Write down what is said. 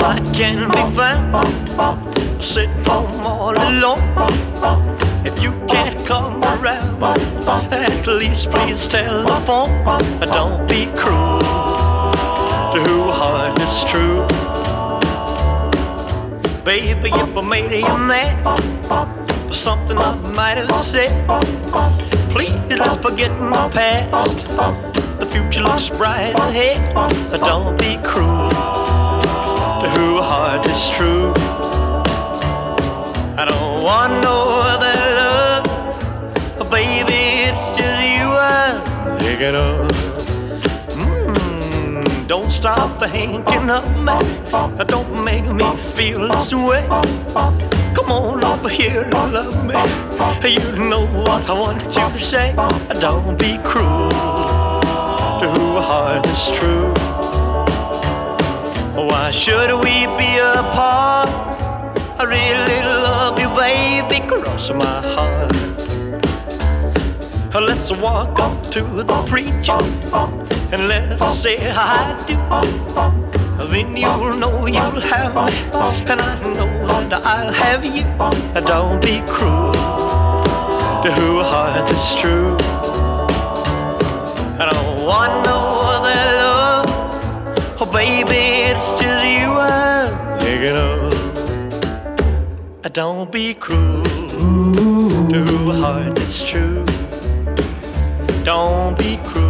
I can be found sitting home all alone. If you can't come around, at least please telephone. Don't be cruel to a heart that's true. Baby, if I made you mad for something I might have said, please let's forget the past. The future looks bright ahead. Don't be cruel to a heart that's true. I don't want no other love, baby, it's just you I'm thinking of. Don't stop thinking of me. Don't make me feel this way. Come on over here and love me. You know what I want you to say. Don't be cruel to a heart that's true. Why should we be apart? I really love you, baby, cross my heart. Let's walk up to the preacher and let's say I do. Then you'll know you'll have me, and I know that I'll have you. Don't be cruel to a heart that's true. I don't want no other love, oh baby, it's just you I'm thinking of. Don't be cruel to a heart that's true. Don't be cruel